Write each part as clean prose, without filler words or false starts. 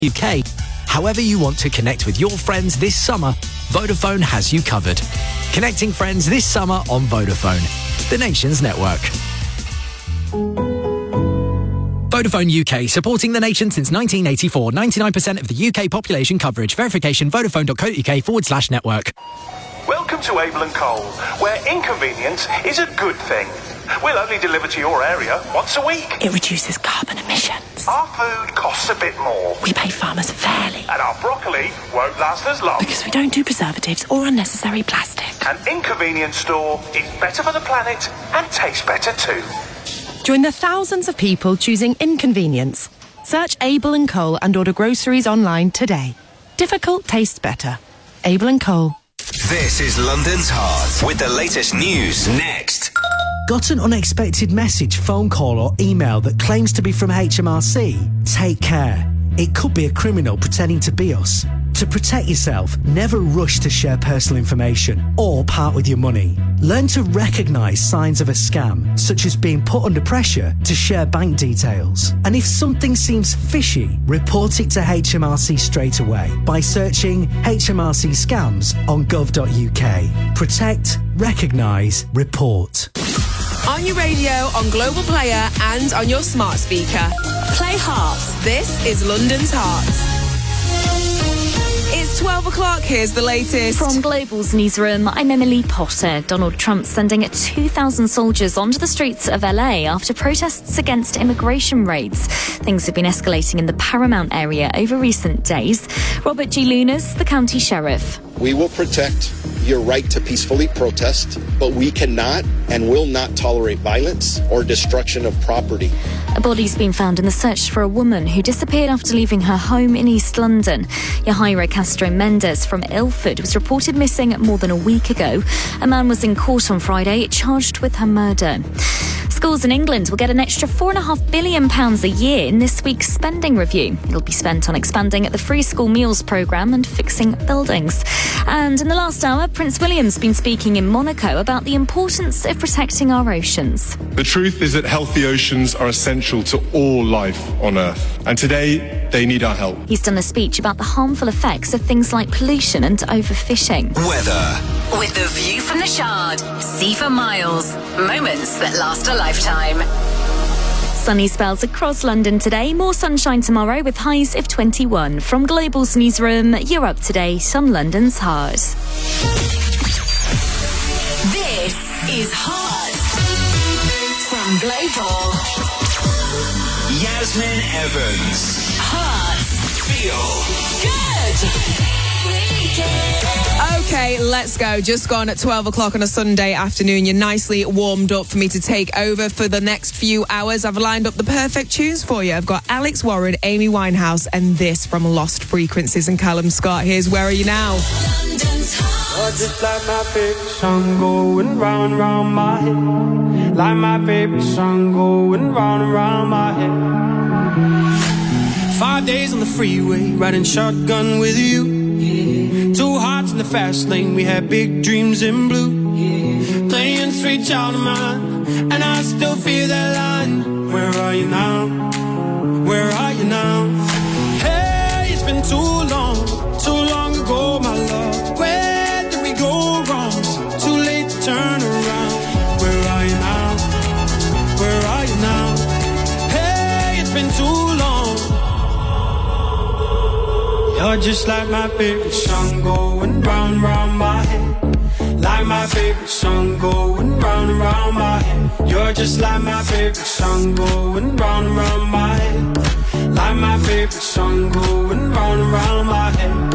UK. However you want to connect with your friends this summer, Vodafone has you covered. Connecting friends this summer on Vodafone, the nation's network. Vodafone UK, supporting the nation since 1984. 99% of the UK population coverage. Verification, vodafone.co.uk/network. Welcome to Abel & Cole, where inconvenience is a good thing. We'll only deliver to your area once a week. It reduces carbon emissions. Our food costs a bit more. We pay farmers fairly. And our broccoli won't last as long. Because we don't do preservatives or unnecessary plastic. An inconvenience store is better for the planet and tastes better too. Join the thousands of people choosing inconvenience. Search Abel & Cole and order groceries online today. Difficult tastes better. Abel & Cole. This is London's Heart with the latest news next. Got an unexpected message, phone call or email that claims to be from HMRC? Take care. It could be a criminal pretending to be us. To protect yourself, never rush to share personal information or part with your money. Learn to recognise signs of a scam, such as being put under pressure to share bank details. And if something seems fishy, report it to HMRC straight away by searching HMRC scams on gov.uk. Protect, recognise, report. On your radio, on Global Player and on your smart speaker. Play Heart. This is London's Heart. It's 12 o'clock. Here's the latest. From Global's newsroom, I'm Emily Potter. Donald Trump sending 2,000 soldiers onto the streets of LA after protests against immigration raids. Things have been escalating in the Paramount area over recent days. Robert G. Lunas, the county sheriff. We will protect your right to peacefully protest, but we cannot and will not tolerate violence or destruction of property. A body's been found in the search for a woman who disappeared after leaving her home in East London. Yahaira Castro Mendes from Ilford was reported missing more than a week ago. A man was in court on Friday charged with her murder. Schools in England will get an extra £4.5 billion a year in this week's spending review. It'll be spent on expanding the free school meals programme and fixing buildings. And in the last hour, Prince William's been speaking in Monaco about the importance of protecting our oceans. The truth is that healthy oceans are essential to all life on Earth. And today, they need our help. He's done a speech about the harmful effects of things like pollution and overfishing. Weather. With the view from the Shard. See for miles. Moments that last a lifetime. Sunny spells across London today. More sunshine tomorrow with highs of 21. From Global's newsroom, you're up to date on London's Heart. This is Heart. From Global. Yasmin Evans. Heart. Feel Good. Okay, let's go. Just gone at 12 o'clock on a Sunday afternoon. You're nicely warmed up for me to take over for the next few hours. I've lined up the perfect tunes for you. I've got Alex Warren, Amy Winehouse, and this from Lost Frequencies and Callum Scott. Here's Where Are You Now? I just like my favorite song going round and round my head. Like my favorite song going round and round my head. 5 days on the freeway, riding shotgun with you. Two hearts in the fast lane, we had big dreams in blue. Playing Sweet Child of Mine, and I still feel that line. Where are you now? Where are you now? Hey, it's been too long ago, my love. Where did we go wrong? Too late to turn around. Where are you now? Where are you now? Hey, it's been too long. You're just like my favorite song going round and round my head. Like my favorite song going round and round my head. You're just like my favorite song going round and round my head. Like my favorite song going round and round my head.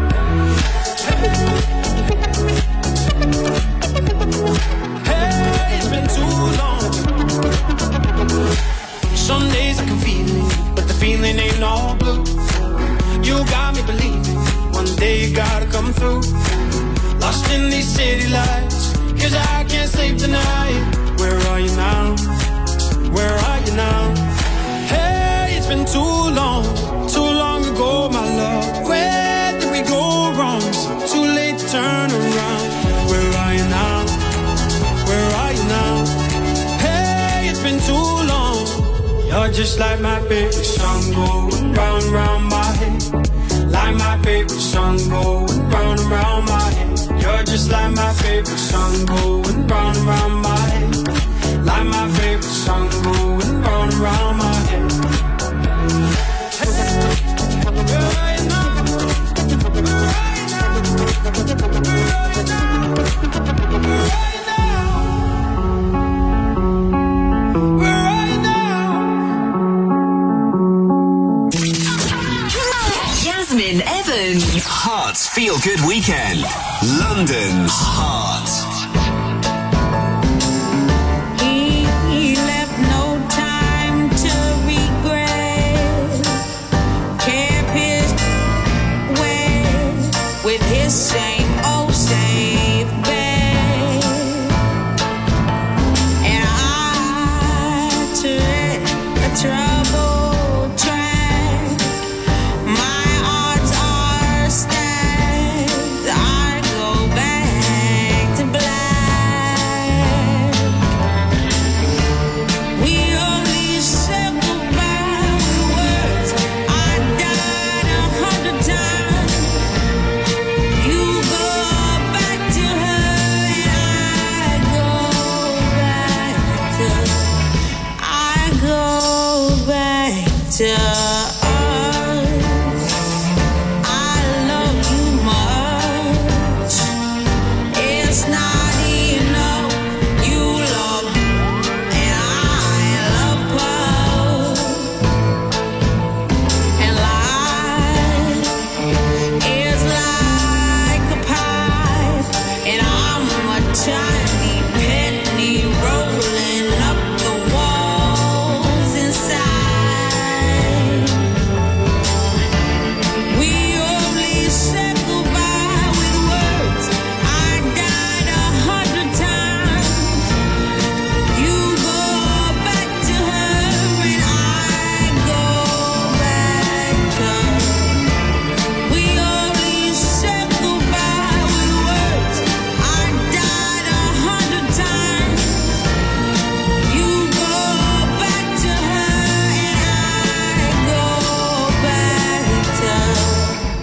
Hey, it's been too long. Some days I can feel it, but the feeling ain't all blue. You got me believing one day you gotta come through. Lost in these city lights, 'cause I can't sleep tonight. Where are you now? Where are you now? Hey, it's been too long ago, my love. Where did we go wrong? Too late to turn around. Where are you now? Where are you now? Hey, it's been too long. You're just like my favorite song going round and round my head. Jasmine Evans. Heart's Feel Good Weekend. London's Heart. He left no time to regret. Kept his way with his same old safe bet. And I took a troubled track. My odds are stacked. I go back to black. We only said goodbye with words. I died 100 times. You go back to her and I go back to us. I love you much. It's not enough. You love and I love Paul. And life is like a pipe, and I'm a tiny penny rolling up the walls inside. We only said goodbye with words. I died 100 times. You go back to her and I go back to her. We only said goodbye with words. I died 100 times. You go back to her and I go back to her.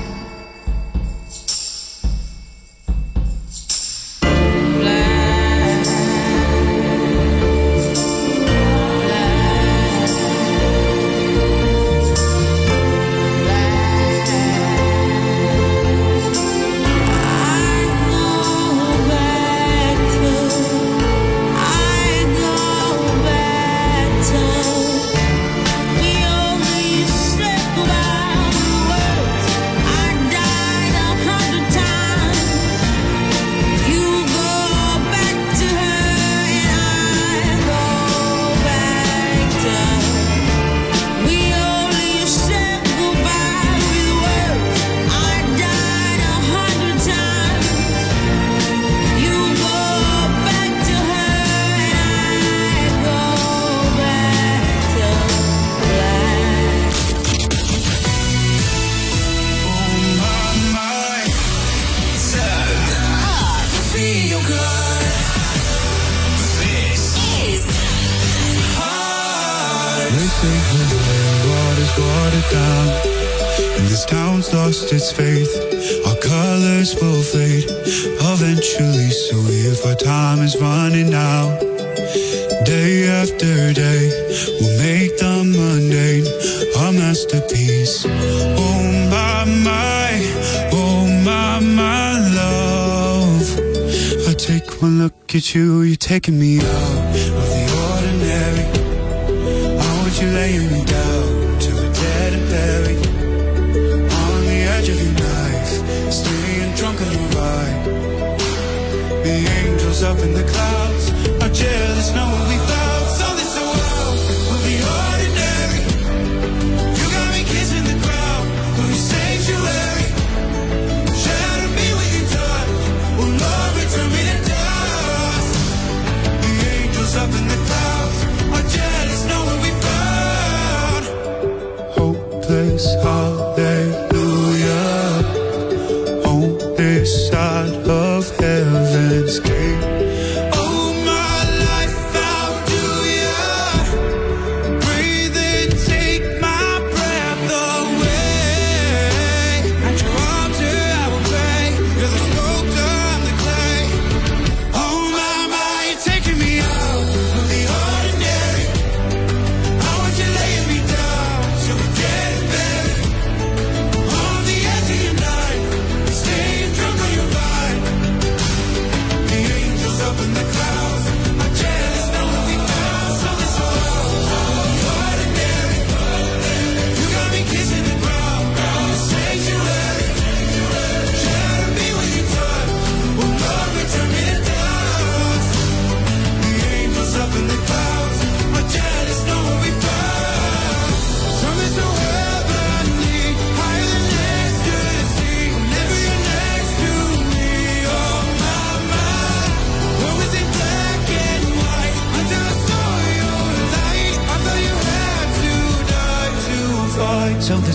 Feel good. This is Heart. They say the water's watered down, and this town's lost its faith. Our colors will fade eventually, so if our time is running out, day after day, we'll make the mundane a masterpiece. Oh my love. I take one look at you, you're taking me out of the ordinary. How would you lay me down to a dead and buried on the edge of your knife, staying drunk on your ride? The angels up in the clouds are jealous knowing we found something so wild. We'll be ordinary. You got me kissing the ground, we'll be sanctuary. Shatter me with your touch, oh Lord, return me to dust. The angels up in the clouds are jealous knowing we found hopeless hallelujah on this side of heaven's gate. Oh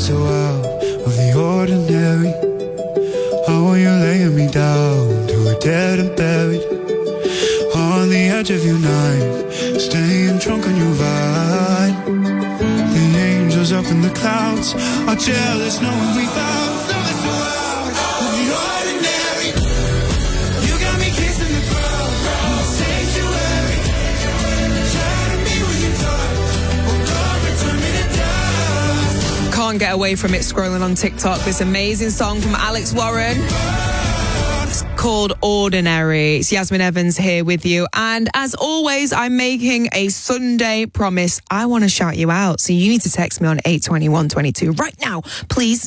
so out of the ordinary. How are you laying me down to a dead and buried? On the edge of your night, staying drunk on your vine. The angels up in the clouds are jealous knowing we found something so out of the ordinary. You got me kissing the ground, sanctuary. Try to be when you touch, oh God, return me to dust. Can't get away from it scrolling on TikTok. This amazing song from Alex Warren. It's called Ordinary. It's Yasmin Evans here with you. And as always, I'm making a Sunday promise. I want to shout you out. So you need to text me on 82122 right now, please.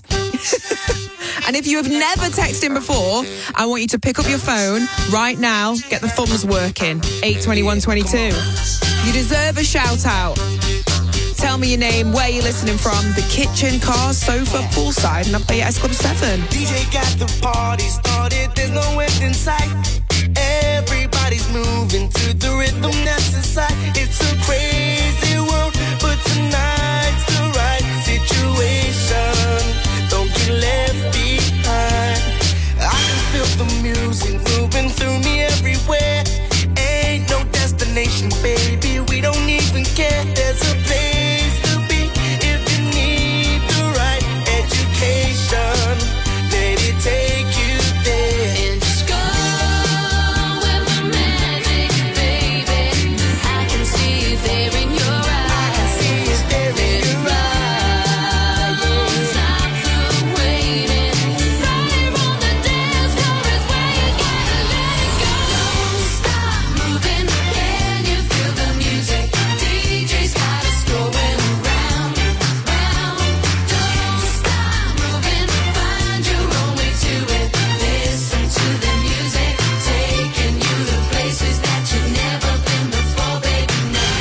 And if you have never texted in before, I want you to pick up your phone right now. Get the thumbs working. 82122. You deserve a shout out. Tell me your name, where you're listening from, the kitchen, car, sofa, poolside, and I'll play S Club 7. DJ got the party started, there's no end in sight. Everybody's moving to the rhythm that's inside. It's a crazy world, but tonight's the right situation. Don't get left behind. I can feel the music moving through me everywhere. Ain't no destination, baby, we don't even care. There's a place to be if you need the right education. Let it take you there. And just go with the magic, baby. I can see it there in your eyes. I can see it there in your eyes. Stop the waiting. Right on the dance floor is where you gotta let it go. Don't stop moving. Can you feel the music? DJ's got us going around, round. Don't stop moving. Find your own way to it. Listen to the music, taking you to places that you've never been before, baby. Now.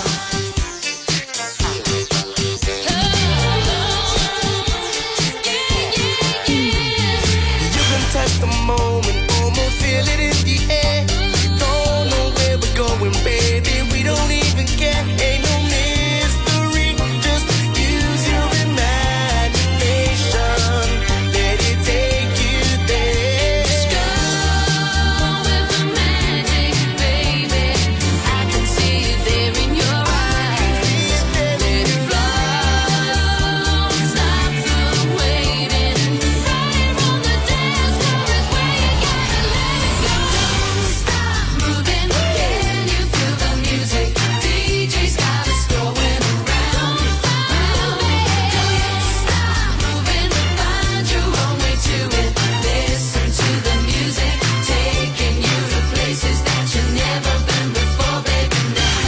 You can touch the moment, almost feel it in the air. Don't know where we're going, baby, we don't even care. Ain't no mystery, just use your imagination. Let it take you there. Just go with the magic, baby. I can see it there in your eyes. Let it flow. Stop the waiting. Right on the dance floor is where you gotta let it go. Don't stop moving. Can you feel the music? DJ's got us going around, round. Don't stop moving. Find your own way to it. Listen to the music, taking you to places that you've never been before, baby. Now.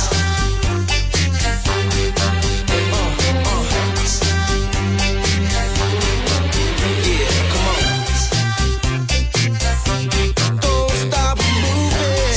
Yeah, come on. Don't stop moving.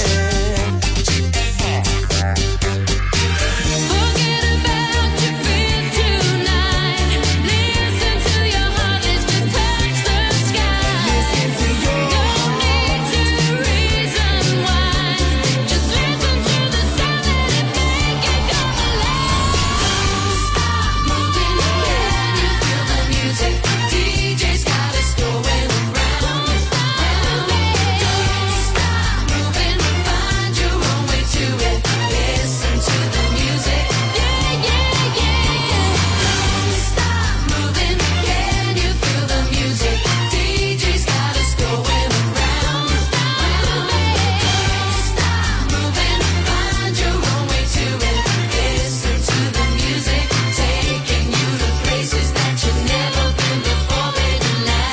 Forget about your fears tonight. Listen to your heart, let's just touch the sky. Listen to your No need to reason why. Just listen to the sound, let it make it come alive. Don't stop moving. Can you feel the music? DJ's got us going around, round. Don't stop moving. Find your own way to it. Listen to the music. Yeah, yeah, yeah, yeah. Don't stop moving. Can you feel the music? DJ's got us going around, round. Don't stop moving. Find your own way to it. Listen to the music, taking you to places that you've never been before, baby. Now.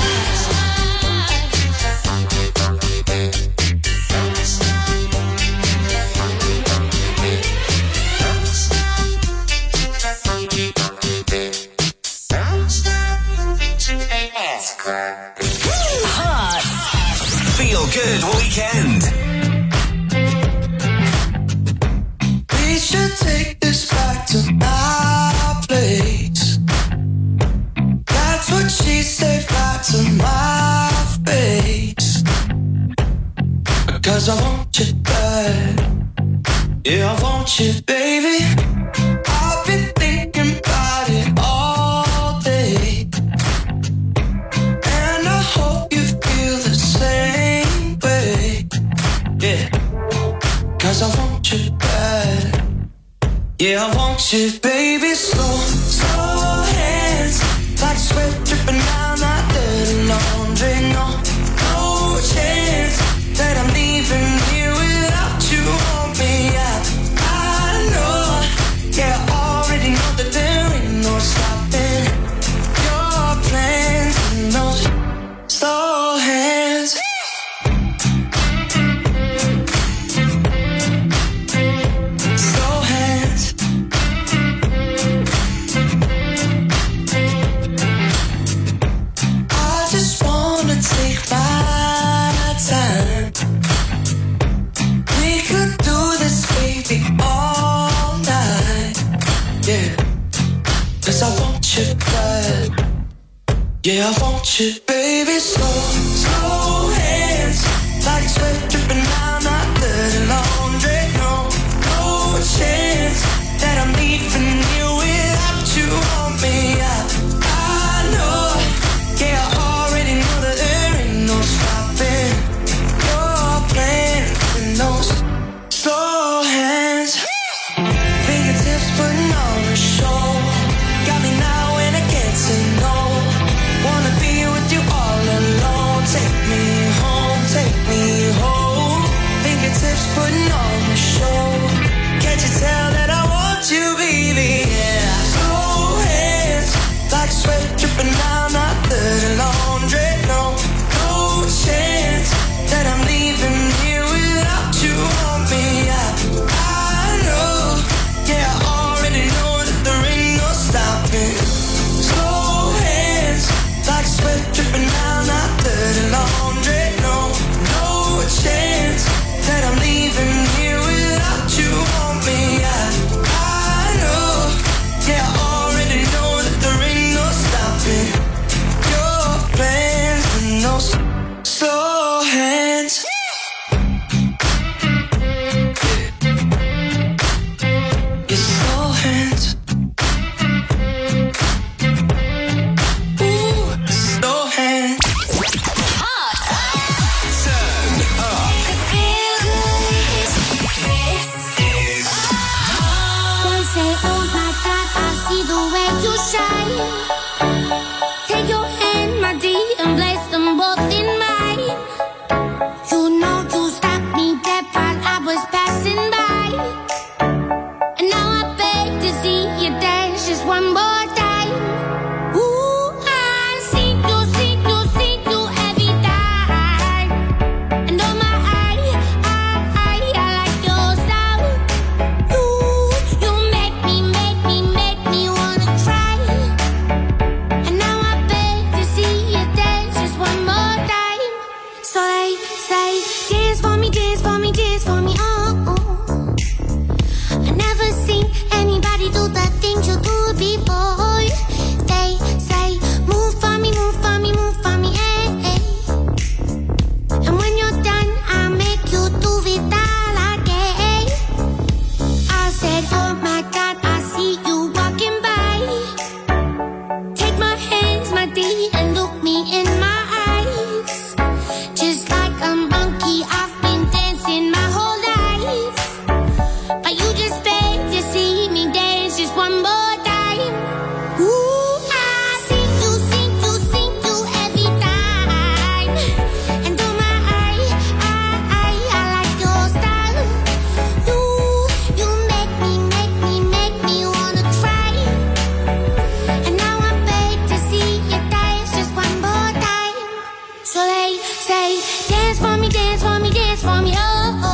Feel Good Weekend. We should take this back to my place. That's what she said right to my face. Cause I want you bad. Yeah, I want you, baby. I've been thinking about it all day. Yeah, I want you, baby, slow, slow hands, like sweat dripping down my dirty laundry. No, no chance that I'm leaving here without you on me. I know, yeah, I already know that there ain't no stopping your plans and those slow hands. Slow hands. I just wanna take my time. We could do this, baby, all night. Yeah, 'cause I want you bad. Yeah, I want you, baby, slow, slow hands, like sweat dripping down my dirty laundry. No, no chance that I'm leaving you without you on me. I know, yeah, I already know that there ain't no stopping your plans and those slow hands. Fingertips putting on a show, got me now and I can't say no. Wanna be with you all alone. Take me home. Fingertips putting on a show. Can't you tell that I want you, baby? Yeah. Slow hands, like sweat dripping down my dirty laundry. No, no chance that I'm leaving here without you on me. I know, yeah, I already know that there ain't no stopping. Slow hands, like sweat dripping down my dirty laundry. No, no chance that I'm leaving here without you on me. I know, yeah, I already know that there ain't no stopping your plans and those slow hands. Your slow hands. Ooh, slow hands. One say, oh my God, I see the way you shine. Take your hand, my dear, and place them both in mine. You know you stopped me dead while I was passing by. And now I beg to see you dance just one more time. Ooh, I see you every time. And oh my, I like your style. You make me wanna try. And now I beg to see you dance just one more time. So they say, dance for me, dance for me, dance for me, oh, oh. I never seen anybody do the things you do before. They say, move for me, move for me, move for me, eh, eh. And when you're done, I'll make you do it all again. I said, oh my God, I see you walking by. Take my hands, my dear, and look me in my eyes. Just like a monkey, I've been dancing my whole life. But you just beg to see me dance just one more time. Ooh, I see you every time. And oh my, I like your style. You make me wanna try. And now I beg to see you dance just one more time. So they say, dance for me, dance for me, dance for me, oh,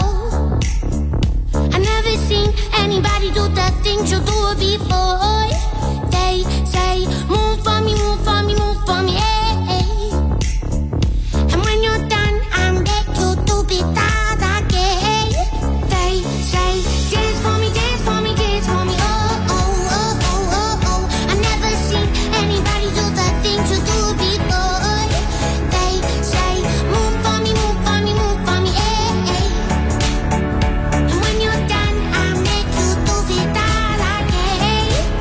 oh. I never seen anybody do the things you do before. They say, move for me, move for me, move for me, eh, eh. And when you're done, I'll make you do it all again. They say, dance for me, dance for me, dance for me, oh, oh, oh, oh, oh, oh. I never seen anybody do the things you do before. They say, move for me, move for me, move for me, eh, eh. And when you're done, I'll make you do it all again.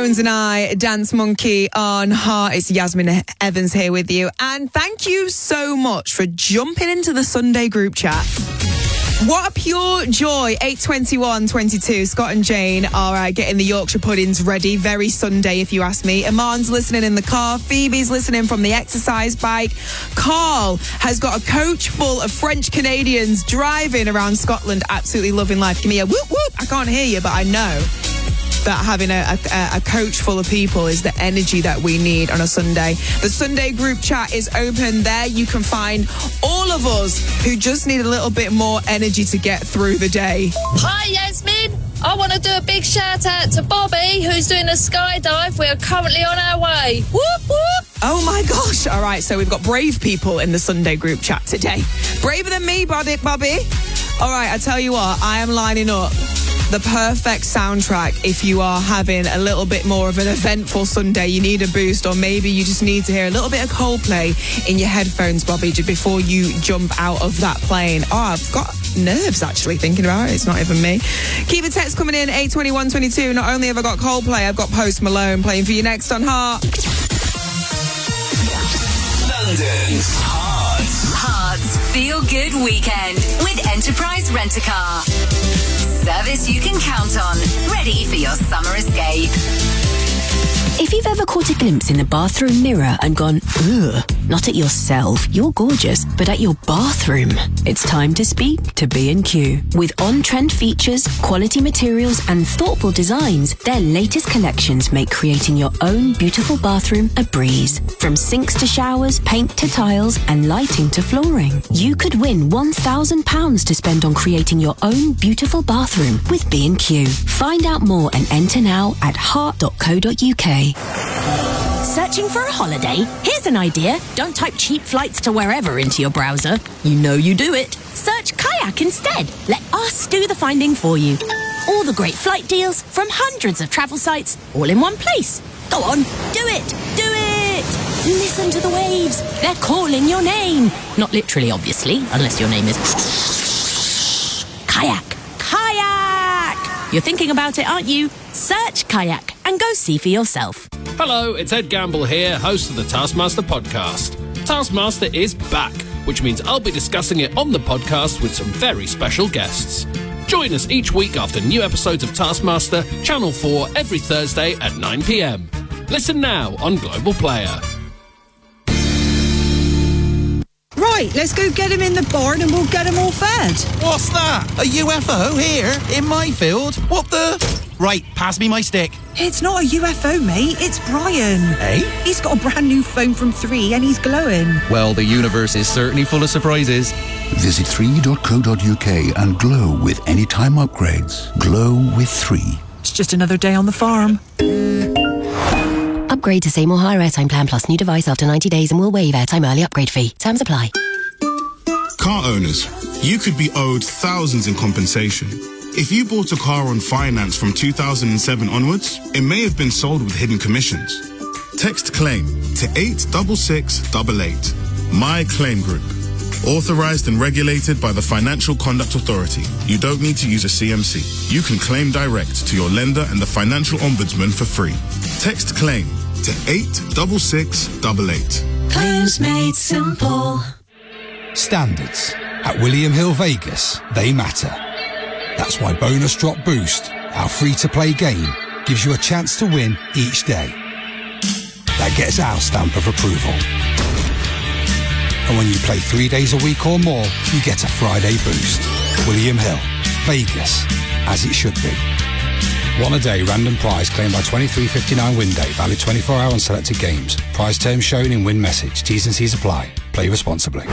Jones and I, Dance Monkey on Heart. It's Yasmin Evans here with you. And thank you so much for jumping into the Sunday group chat. What a pure joy. 8:21:22. Scott and Jane are getting the Yorkshire puddings ready. Very Sunday, if you ask me. Aman's listening in the car. Phoebe's listening from the exercise bike. Carl has got a coach full of French Canadians driving around Scotland, absolutely loving life. Give me a whoop whoop. I can't hear you, but I know that having a coach full of people is the energy that we need on a Sunday. The Sunday group chat is open there. You can find all of us who just need a little bit more energy to get through the day. Hi, Yasmin. I want to do a big shout out to Bobby, who's doing a skydive. We are currently on our way. Whoop, whoop. Oh my gosh. All right, so we've got brave people in the Sunday group chat today. Braver than me, Bobby. All right, I tell you what, I am lining up the perfect soundtrack if you are having a little bit more of an eventful Sunday. You need a boost, or maybe you just need to hear a little bit of Coldplay in your headphones, Bobby, before you jump out of that plane. Oh, I've got nerves actually thinking about it. It's not even me. Keep a text coming in, 8:21:22. Not only have I got Coldplay, I've got Post Malone playing for you next on Heart. London's Hearts Feel Good Weekend with Enterprise Rent-A-Car. Service you can count on. Ready for your summer escape. If you've ever caught a glimpse in the bathroom mirror and gone, ugh, not at yourself, you're gorgeous, but at your bathroom, it's time to speak to B&Q. With on-trend features, quality materials and thoughtful designs, their latest collections make creating your own beautiful bathroom a breeze. From sinks to showers, paint to tiles and lighting to flooring. You could win £1,000 to spend on creating your own beautiful bathroom with B&Q. Find out more and enter now at heart.co.uk. Searching for a holiday? Here's an idea. Don't type cheap flights to wherever into your browser. You know you do it. Search Kayak instead. Let us do the finding for you. All the great flight deals from hundreds of travel sites, all in one place. Go on, do it! Do it! Listen to the waves. They're calling your name. Not literally, obviously, unless your name is Kayak. Kayak! You're thinking about it, aren't you? Search Kayak and go see for yourself. Hello, it's Ed Gamble here, host of the Taskmaster podcast. Taskmaster is back, which means I'll be discussing it on the podcast with some very special guests. Join us each week after new episodes of Taskmaster, Channel 4, every Thursday at 9 p.m. Listen now on Global Player. Right, let's go get him in the barn and we'll get him all fed. What's that? A UFO here in my field? What the? Right, pass me my stick. It's not a UFO, mate. It's Brian. Eh? He's got a brand new phone from 3 and he's glowing. Well, the universe is certainly full of surprises. Visit 3.co.uk and glow with anytime upgrades. Glow with 3. It's just another day on the farm. Upgrade to Seymour Higher Airtime Plan Plus new device after 90 days and we'll waive airtime early upgrade fee. Terms apply. Car owners, you could be owed thousands in compensation. If you bought a car on finance from 2007 onwards, it may have been sold with hidden commissions. Text CLAIM to 86688. My Claim Group. Authorized and regulated by the Financial Conduct Authority. You don't need to use a CMC. You can claim direct to your lender and the Financial Ombudsman for free. Text CLAIM to 86688. Claims made simple. Standards. At William Hill Vegas, they matter. That's why Bonus Drop Boost, our free-to-play game, gives you a chance to win each day. That gets our stamp of approval. And when you play 3 days a week or more, you get a Friday boost. William Hill, Vegas, as it should be. One a day random prize claimed by 23.59 win day, valid 24 hour on selected games. Prize terms shown in win message. T's and C's apply. Play responsibly.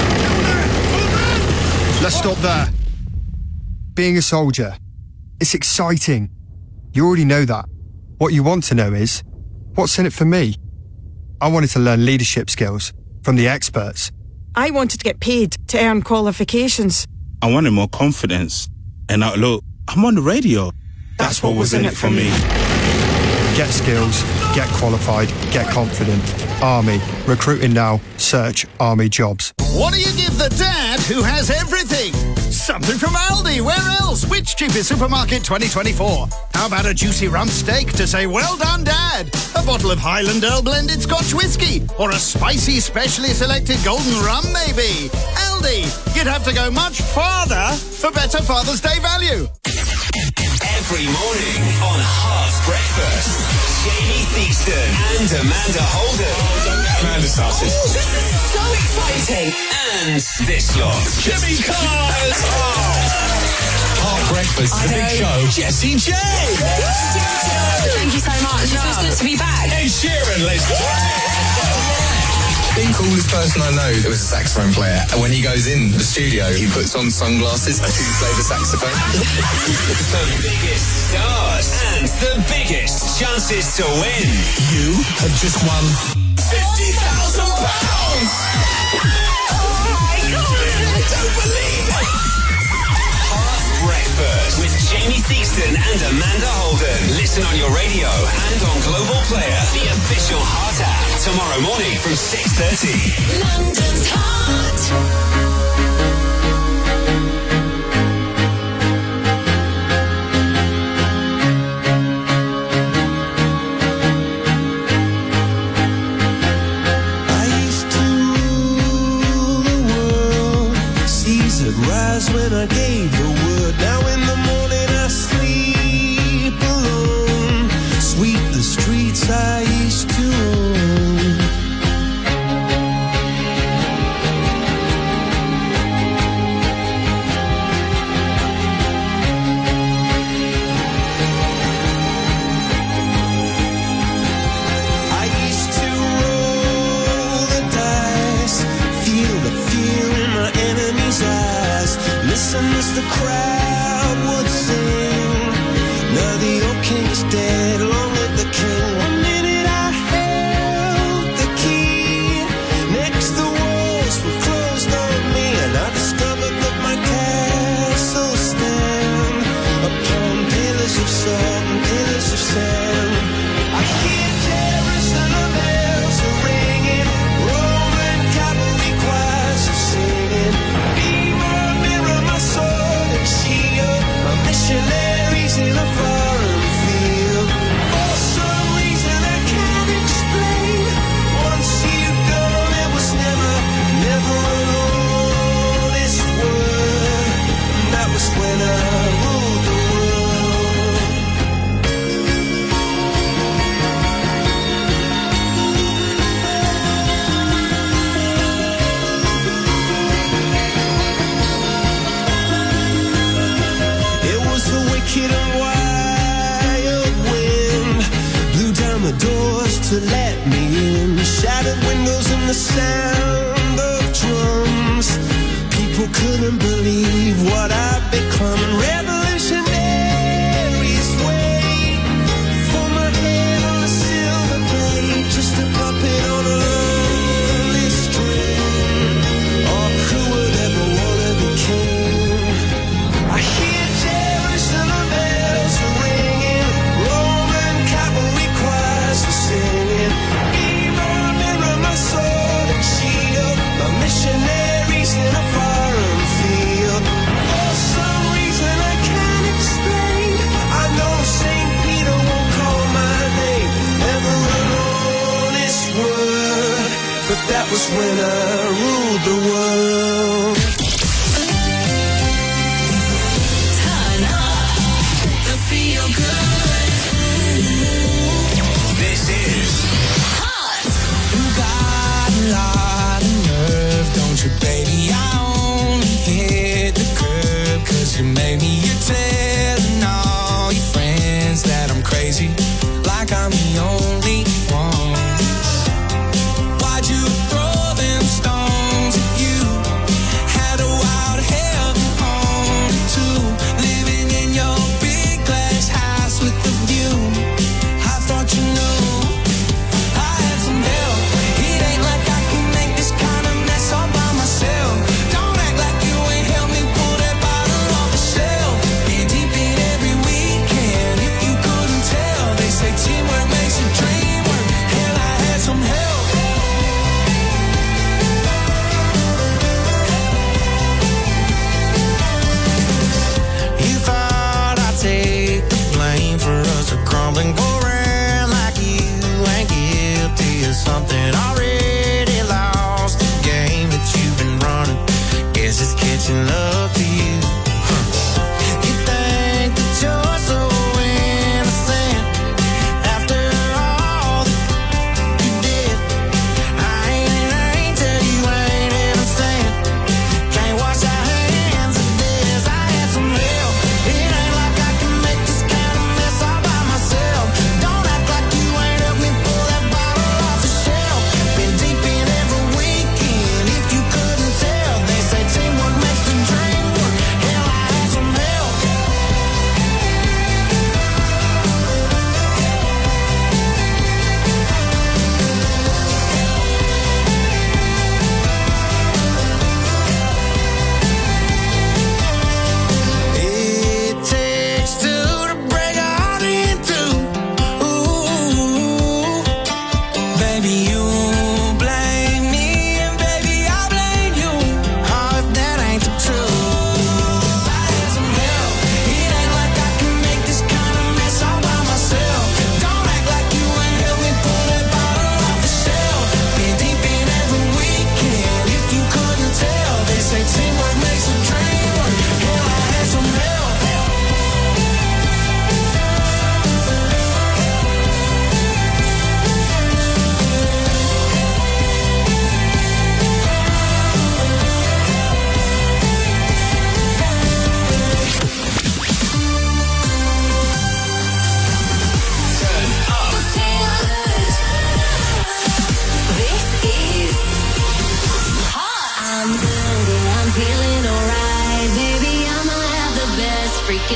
Let's stop there. Being a soldier, it's exciting. You already know that. What you want to know is, what's in it for me? I wanted to learn leadership skills from the experts. I wanted to get paid to earn qualifications. I wanted more confidence. And now, look, I'm on the radio. That's what was in it for me. Get skills, get qualified, get confident. Army. Recruiting now. Search Army jobs. What do you give the dad who has everything? Something from Aldi. Where else? Which cheapest supermarket 2024? How about a juicy rump steak to say, well done, Dad? A bottle of Highland Ale blended Scotch whiskey? Or a spicy, specially selected golden rum, maybe? Aldi. You'd have to go much farther for better Father's Day value. Every morning on Heart Breakfast, Jamie Theakston and Amanda Holden. Amanda started. Oh, this is so exciting. And this lot, Jimmy Cars. Heart Breakfast, the big show, Jessie J. Thank you so much. It feels good to be back. Ed Sheeran, let's The coolest person I know was a saxophone player. And when he goes in the studio, he puts on sunglasses to play the saxophone. The biggest stars and the biggest chances to win. You have just won £50,000. Oh my God, I don't believe it. Heart Breakfast with Jamie Theakston and Amanda Holden. Listen on your radio and on Global Player, the official Heart app. Tomorrow morning from 6:30. London's Heart. Rise when I gave the word. Now in the morning I sleep alone. Sweep the streets I used to own. I used to roll the dice, feel the fear in my enemy's eyes. Listen as the crowd would sing. Now the old king is dead, long live the king. 1 minute I held the key. Next the walls were closed on me, and I discovered that my castle stand upon pillars of salt and pillars of sand. I hear Jerusalem bells are ringing, Roman cavalry choirs are singing. My missionaries in a foreign field. For some reason I can't explain. Once you've gone, it was never an honest word. And that was when I ruled the wicked and wild wind blew down the doors to let me in. Shattered windows and the sound of drums. People couldn't believe what I'd become. Revolutionaries wait for my head on a silver plate, just a puppet on a lonely string. Oh, who would ever want to be king? I hear bells are ringing, Roman cavalry choirs are singing. Mirror, mirror, my sword and shield, my missionaries in a foreign field. For some reason I can't explain, I know St. Peter won't call my name. Never an honest word, but that was when I ruled the world. Feel good. This is Heart. You got a lot of nerve, don't you, baby? I only hit the curb 'cause you made me. You're telling all your friends that I'm crazy, like I'm the only one. Why'd you throw them stones if you had a wild heaven on too? Living in your house with the view. I thought you knew I had some help. It ain't like I can make this kind of mess all by myself.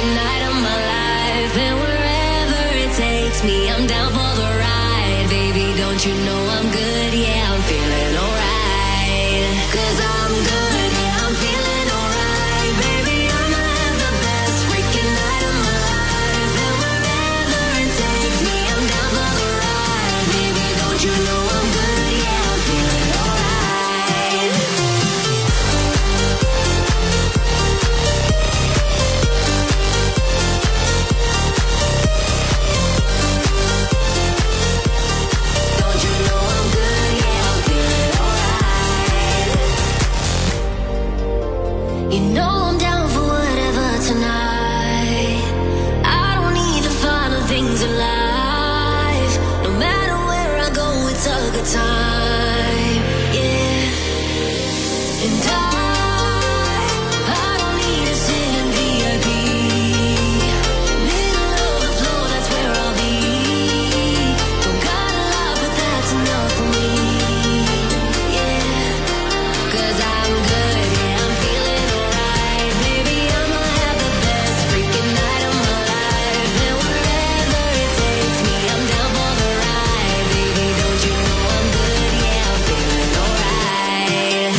freaking night of my life. And wherever it takes me, I'm down for the ride. Baby, don't you know I'm good? Yeah, I'm feeling alright. 'Cause I'm good, yeah, I'm feeling alright. Baby, I'ma have the best freaking night of my life. And wherever it takes me, I'm down for the ride. Baby, don't you know I'm good? Yeah, I'm feeling alright. Don't you know I'm good? Yeah, I'm feeling alright. You know I'm down for whatever tonight. I don't need the final things in life. No matter where I go, it's a good time. Yeah. And I don't need to sit in VIP. Middle of the floor, that's where I'll be. Don't got a lot, but that's enough for me. Yeah. 'Cause I'm good, yeah, I'm feeling alright. Baby, I'ma have the best freaking night of my life. And wherever it takes me, I'm down for the ride. Baby, don't you know I'm good? Yeah, I'm feeling alright.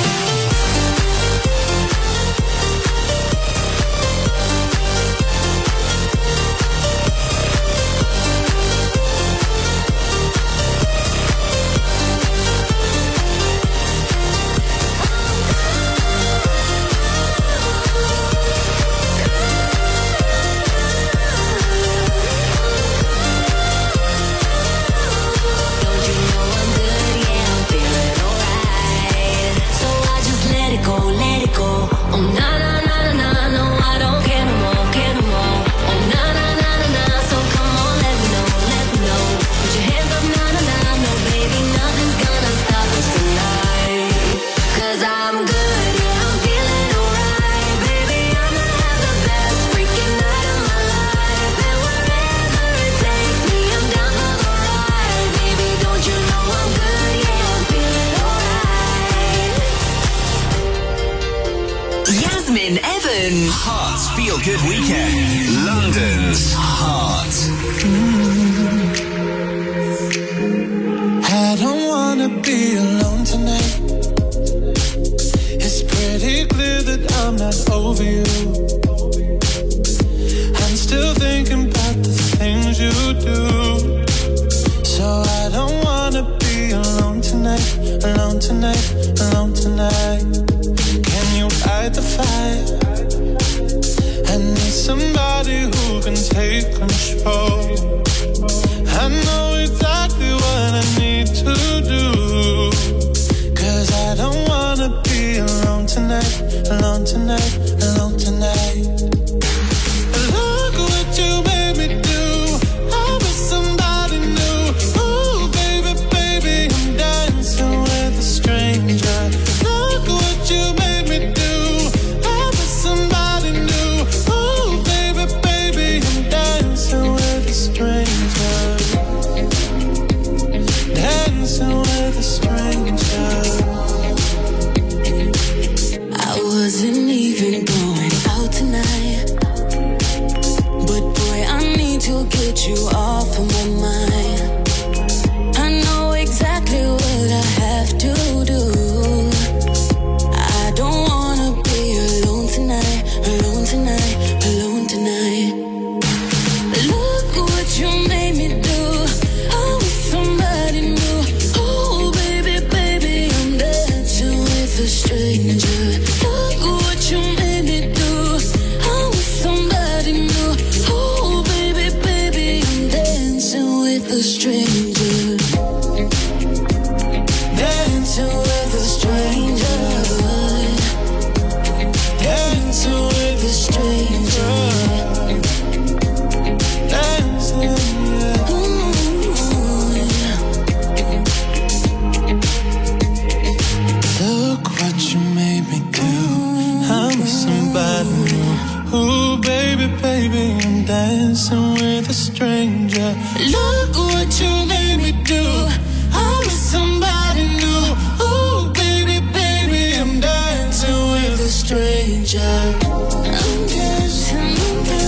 Don't you know I'm good? Yeah, I'm feeling alright. So I just let it go, let it go. Oh na na na na na, no, I don't care no more, care no more. Oh na na na na na, so come on, let me know, let me know. Put your hands up, na na na, no baby, nothing's gonna stop us tonight. 'Cause I'm good, yeah, I'm feeling alright. Baby, I'ma have the best freaking night of my life. And wherever it takes me, I'm down for the ride. Baby, don't you know I'm good? Yeah, I'm feeling alright. Yasmin Evans. Hearts Feel Good Weekend. London's Heart. I don't wanna be alone tonight. It's pretty clear that I'm not over you. I'm still thinking about the things you do. So I don't wanna be alone tonight, alone tonight, alone tonight. Can you fight the fight? I need somebody who can take control. I know exactly what I need to do. 'Cause I don't wanna be alone tonight, alone tonight, alone tonight. Look what you made me do. I was somebody new. Ooh, baby, baby, I'm dancing with a stranger. Look what you made me do. I was somebody new. Ooh, baby, baby, I'm dancing with a stranger. Dancing with a stranger. I wasn't even going out tonight, but boy, I need to get you off of my mind. I know exactly what I have to do. I don't wanna be alone tonight, alone tonight, alone tonight. Look what you made me do. I was somebody new. Oh, baby, baby, I'm dancing with a stranger. Look what you made me do. I was somebody new. Oh, baby, baby, I'm dancing with a stranger. Dancing with a stranger. Dancing with a stranger. Dancing, yeah. Look what you made me do. I'm with somebody new. Ooh, baby, baby, I'm dancing with a stranger. Look what you made me do. I'm with somebody new. Ooh, baby, baby, I'm dancing with a stranger. I'm dancing, I'm dancing.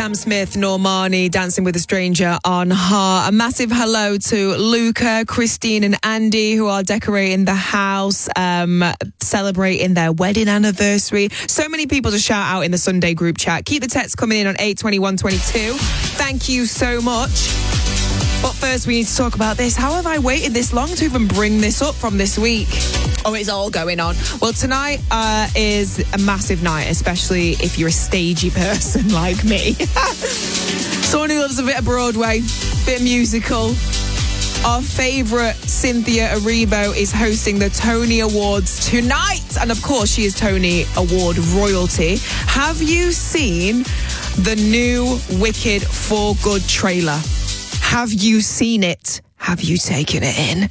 Sam Smith, Normani, Dancing with a Stranger on Heart. A massive hello to Luca, Christine and Andy, who are decorating the house, celebrating their wedding anniversary. So many people to shout out in the Sunday group chat. Keep the texts coming in on 82122. Thank you so much. But first, we need to talk about this. How have I waited this long to even bring this up from this week? Oh, it's all going on. Well, tonight is a massive night, especially if you're a stagey person like me. Someone who loves a bit of Broadway, bit of musical. Our favourite Cynthia Erivo is hosting the Tony Awards tonight. And of course, she is Tony Award royalty. Have you seen the new Wicked for Good trailer? Have you seen it? Have you taken it in?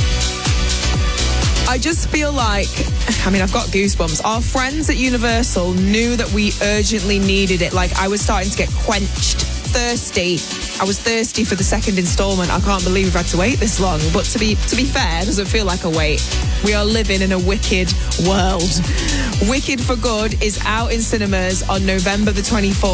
I just feel like, I've got goosebumps. Our friends at Universal knew that we urgently needed it. Like, I was starting to get quenched, thirsty. I was thirsty for the second instalment. I can't believe we've had to wait this long. But to be fair, it doesn't feel like a wait. We are living in a wicked world. Wicked for Good is out in cinemas on November the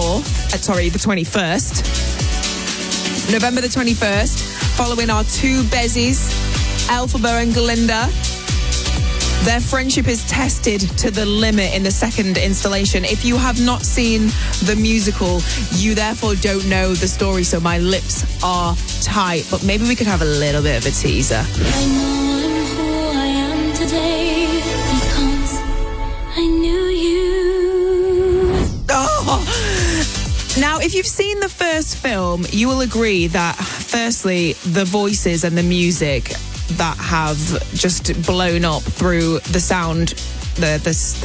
21st. November the 21st, following our two Bezies, Elphaba and Galinda. Their friendship is tested to the limit in the second installation. If you have not seen the musical, you therefore don't know the story, so my lips are tight. But maybe we could have a little bit of a teaser. I know I'm who I am today because I knew you. Oh! Now, if you've seen the first film, you will agree that, firstly, the voices and the music that have just blown up through the sound, the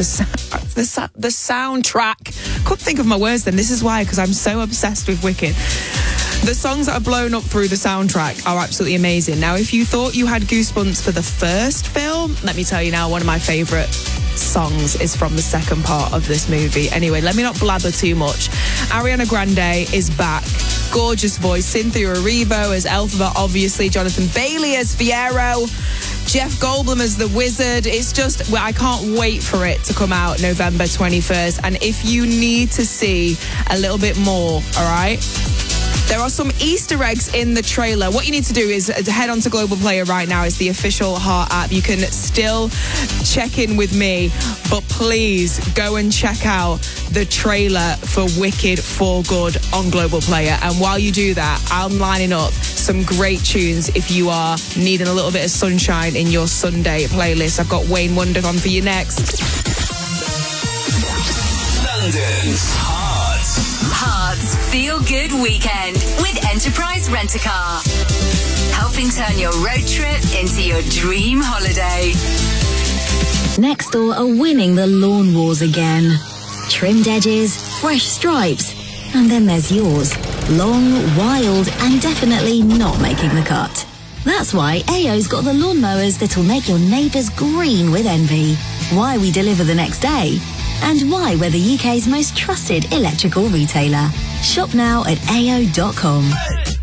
soundtrack. Couldn't think of my words then. This is why, because I'm so obsessed with Wicked. The songs that are blown up through the soundtrack are absolutely amazing. Now, if you thought you had goosebumps for the first film, let me tell you now, one of my favourite songs is from the second part of this movie. Anyway, let me not blather too much. Ariana Grande is back. Gorgeous voice. Cynthia Erivo as Elphaba, obviously. Jonathan Bailey as Fiero. Jeff Goldblum as the Wizard. It's just, well, I can't wait for it to come out November 21st. And if you need to see a little bit more, all right? There are some Easter eggs in the trailer. What you need to do is head on to Global Player right now. It's the official Heart app. You can still check in with me, but please go and check out the trailer for Wicked for Good on Global Player. And while you do that, I'm lining up some great tunes if you are needing a little bit of sunshine in your Sunday playlist. I've got Wayne Wonder on for you next. London's Hearts Feel Good Weekend with Enterprise Rent-A-Car. Helping turn your road trip into your dream holiday. Nextdoor are winning the lawn wars again. Trimmed edges, fresh stripes, and then there's yours. Long, wild, and definitely not making the cut. That's why AO's got the lawnmowers that'll make your neighbours green with envy. Why we deliver the next day. And why we're the UK's most trusted electrical retailer. Shop now at ao.com.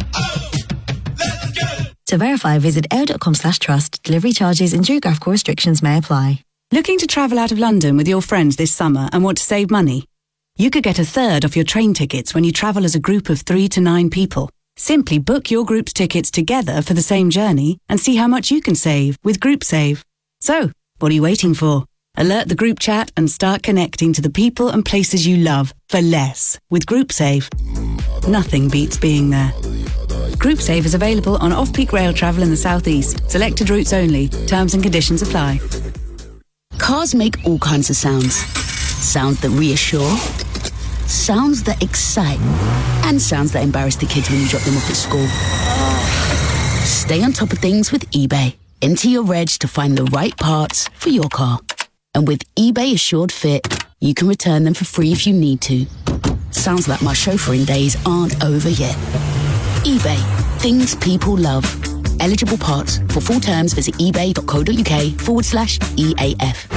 To verify, visit ao.com/trust. Delivery charges and geographical restrictions may apply. Looking to travel out of London with your friends this summer and want to save money? You could get a third off your train tickets when you travel as a group of 3 to 9 people. Simply book your group's tickets together for the same journey and see how much you can save with GroupSave. So, what are you waiting for? Alert the group chat and start connecting to the people and places you love for less with GroupSave. Nothing beats being there. GroupSave is available on off-peak rail travel in the southeast. Selected routes only. Terms and conditions apply. Cars make all kinds of sounds. Sounds that reassure, sounds that excite, and sounds that embarrass the kids when you drop them off at school. Stay on top of things with eBay. Enter your reg to find the right parts for your car. And with eBay Assured Fit, you can return them for free if you need to. Sounds like my chauffeuring days aren't over yet. eBay. Things people love. Eligible parts. For full terms, visit ebay.co.uk/EAF.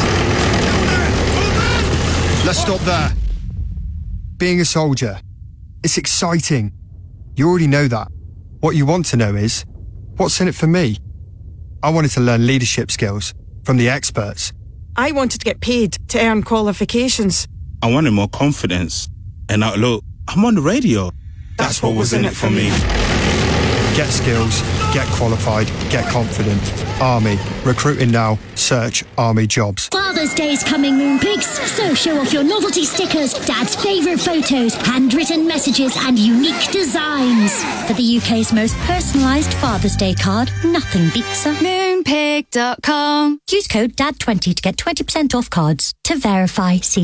Let's stop there. Being a soldier, it's exciting. You already know that. What you want to know is, what's in it for me? I wanted to learn leadership skills from the experts. I wanted to get paid to earn qualifications. I wanted more confidence. And now, look, I'm on the radio. That's what was in it for me. Get skills, get qualified, get confident. Army. Recruiting now. Search Army Jobs. Father's Day's coming, Moonpigs. So show off your novelty stickers, Dad's favourite photos, handwritten messages and unique designs. For the UK's most personalised Father's Day card, nothing beats a Moonpig.com. Use code DAD20 to get 20% off cards. To verify, see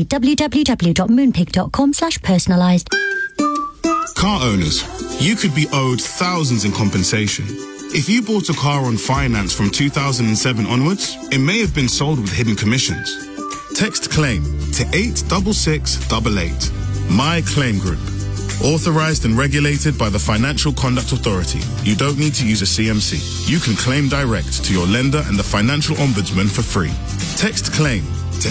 www.moonpig.com/personalised. Car owners, you could be owed thousands in compensation. If you bought a car on finance from 2007 onwards, it may have been sold with hidden commissions. Text CLAIM to 86688. My Claim Group. Authorized and regulated by the Financial Conduct Authority. You don't need to use a CMC. You can claim direct to your lender and the Financial Ombudsman for free. Text CLAIM to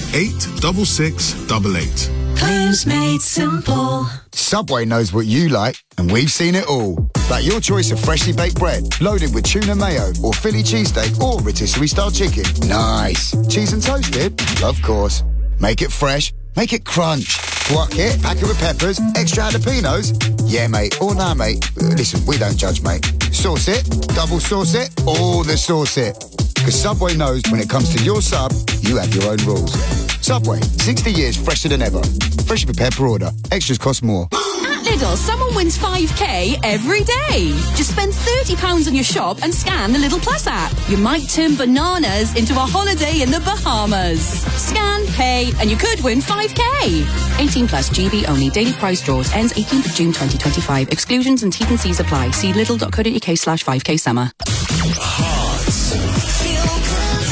86688. Claims made simple. Subway knows what you like, and we've seen it all. Like your choice of freshly baked bread, loaded with tuna mayo, or Philly cheesesteak, or rotisserie style chicken. Nice. Cheese and toasted? Of course. Make it fresh, make it crunch. Guac it, pack it with peppers, extra jalapenos. Yeah, mate, or nah, mate. Listen, we don't judge, mate. Sauce it, double sauce it, all the sauce it. Because Subway knows when it comes to your sub, you have your own rules. Subway, 60 years fresher than ever. Freshly prepared per order. Extras cost more. At Lidl, someone wins 5k every day. Just spend £30 on your shop and scan the Lidl Plus app. You might turn bananas into a holiday in the Bahamas. Scan, pay, and you could win 5k. 18 plus GB only. Daily price draws. Ends 18th of June 2025. Exclusions and T&Cs apply. See lidl.co.uk/5k summer. Hearts. Feel good.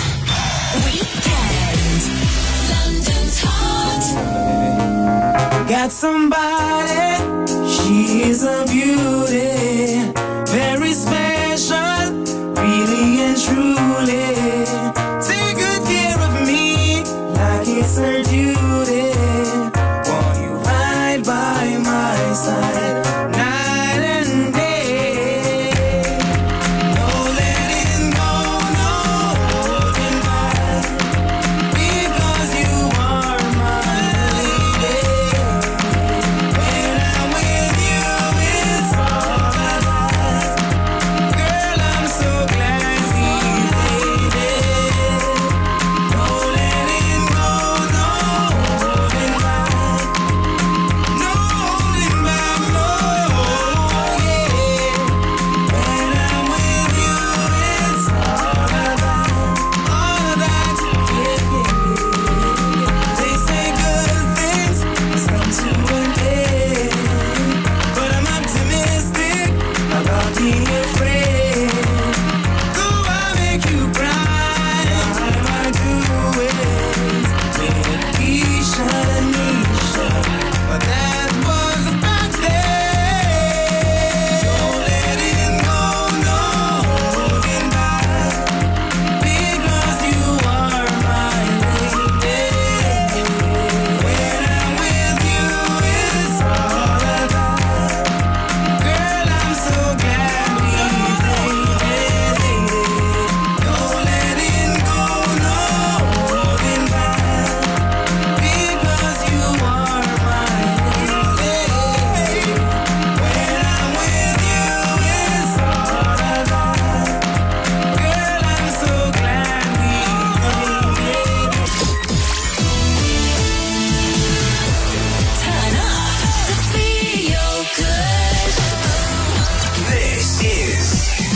Weekend. London's hot. Got somebody, she is a beauty, very special, really and truly. Take good care of me, like it's her duty. Want you right by my side, night and day. No letting go, no holding back, because you are my lady. When I'm with you, it's all I got. Girl, I'm so glad we made it. No letting go, no holding back. No holding back, no, yeah. When I'm with you, it's all I got. All of that, yeah. They say good things come to an end, but I'm optimistic about being your friend. Though I make you cry, all I do is make Keisha and Nisha, but that was back then. Don't let it go, no holding back, because you are my lady. When I'm with you, it's all I got. Girl, I'm so glad we made it. Don't let it go, no holding back, because you are my lady. When I'm with you, it's all I got. Girl, I'm so glad we made it. Turn up to feel good. This is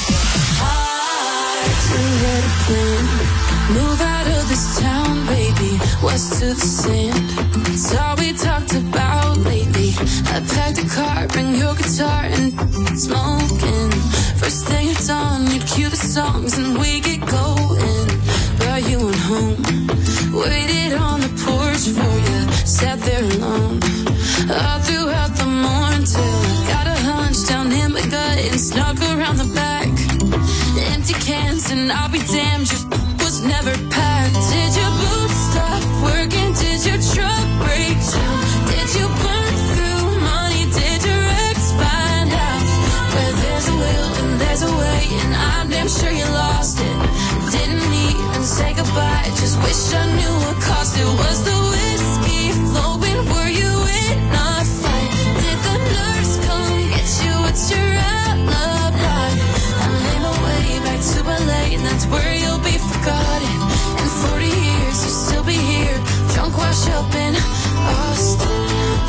Hard to let it win. Move out of this town, baby. West to the sand. It's all we talked about lately. I packed a car, bring your guitar and smoking. First thing at dawn, you cue the songs and we get going. Brought you on home. Waited on the porch for you. Sat there alone. All throughout the morning till I got a hunch down in my gut and snuck around the back. Empty cans and I'll be damned, your was never packed. Did your boots stop working? Did your truck break down? Did you burn through money? Did your ex find out? Where there's a will and there's a way, and I'm damn sure you lost it. Didn't even say goodbye, just wish I knew what cost it. Was the whiskey flowing? Were you in a fight? Did the what's your alibi? I made my way back to LA, and that's where you'll be forgotten. In 40 years, you'll still be here, drunk, washed up in Austin.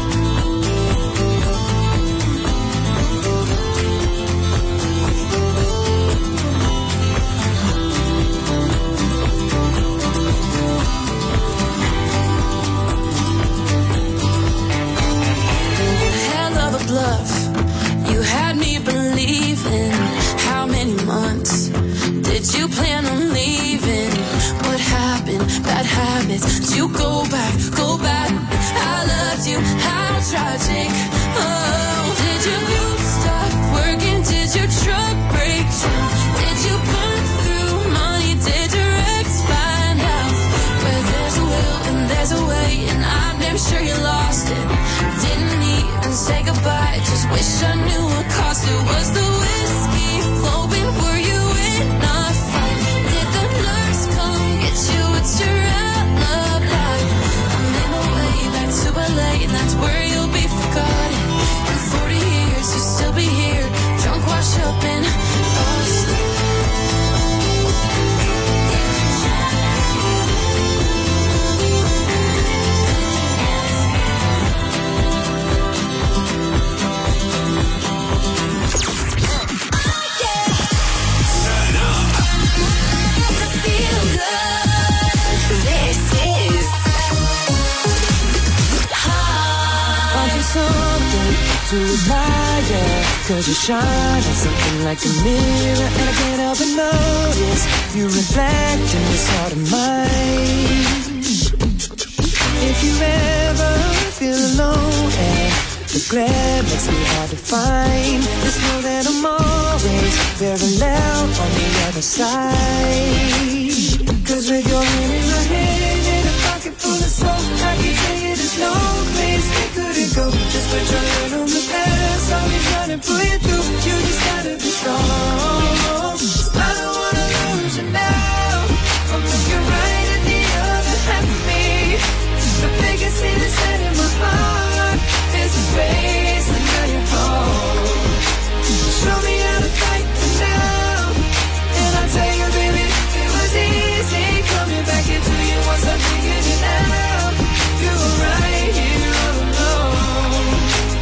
Bluff. You had me believing. How many months did you plan on leaving? What happened? Bad habits. Did you go back? Go back. I loved you. How tragic. Oh, did your boots stop working? Did your truck break down? Did you burn through money? Did your ex find out? Where there's a will and there's a way, and I'm damn sure you lost it. Didn't even say goodbye, just wish I knew what cost it. Was the whiskey flowing? Were you in a fight? Did the nurse come get you? It's your alibi. I made my way back to LA, and that's where you'll be forgotten. In 40 years, you'll still be here, drunk, washed up in Austin. Something to admire, 'cause you shine on something like a mirror, and I can't help but notice you reflect in this heart of mine. If you ever feel alone and the glare makes me hard to find, just know that I'm always very loud on the other side. 'Cause with your hand in my hand and a pocket full of soap, I can tell you there's no place we couldn't go. Just put your hand on the past, I'll be trying to pull you through. You just gotta be strong. I don't wanna lose you now. I'm looking right at the other half of me. The biggest thing that's set in my heart is the space, and now you're home. Show me how to fight for now, and I'll tell you, baby, it was easy coming back into you once I figured it out. You were right here all alone.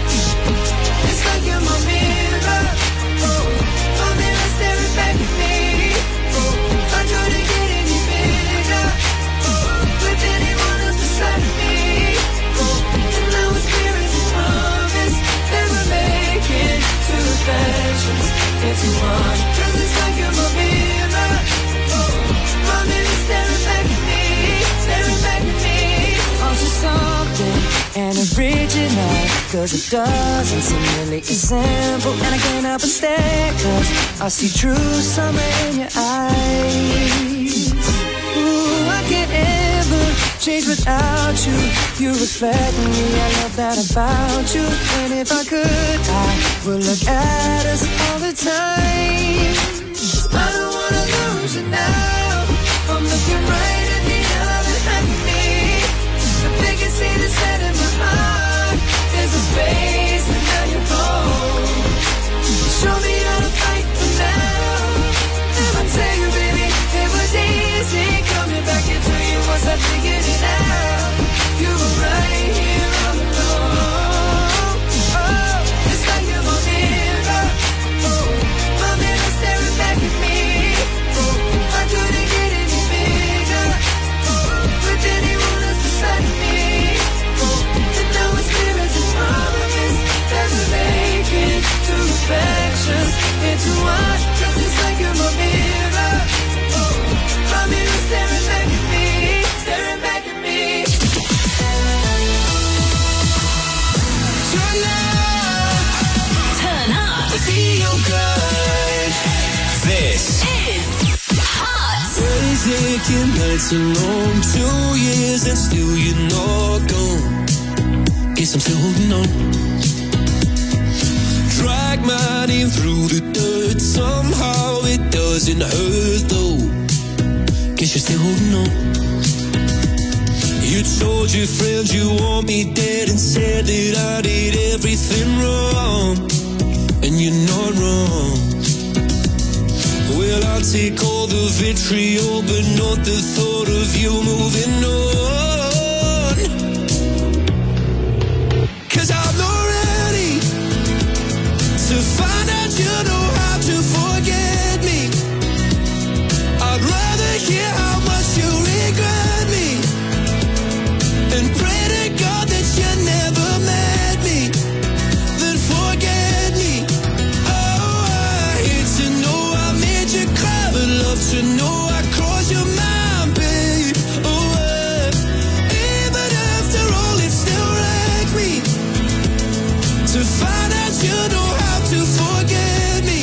It's like you're my mirror. Oh, my mirror staring back at me. Oh, I couldn't get any bigger. Oh, with anyone else beside me. Oh, and now it's clear as a promise that we're making two reflections into one. 'Cause it's like you're my mirror. Oh, my mirror staring back at me, staring back at me. Also something and original, 'cause it doesn't seem really simple, and I can't help but stare, 'cause I see true summer in your eyes. Ooh, I can't ever change without you. You reflect me, I love that about you. And if I could, I would look at us all the time. I don't wanna lose you now. I'm looking right at the other half of me. The biggest thing that's set in my heart is the space, and now you're home. Show me how to fight for now, and I'll tell you, baby, it was easy coming back into you once I figured it out. You were right here all alone. Oh, it's like you're my mirror. Oh, my mirror staring back at me. Oh, I couldn't get any bigger. Oh, with anyone else beside me. Oh, and now it's clear as this promise that we're making two reflections into one. 'Cause it's like you're my mirror. Oh, my mirror staring back at me, staring back at me. Turn up. Feel good. This is Hot. Taking nights alone, 2 years and still you're not gone. Guess I'm still holding on. Drag my name through the dirt, somehow it doesn't hurt though. Guess you're still holding on. You told your friends you want me dead and said that I did everything wrong. and you're not wrong. Well, I'll take all the vitriol, but not the thought of you moving on. 'Cause I'm not ready to find out you know how to forget me. I'd rather hear how much you regret me and pray to God that you never met me, then forget me. Oh, I hate to know I made you cry, but love to know I crossed your mind, babe. Oh, even after all, it still wrecked me to find out you know how to forget me.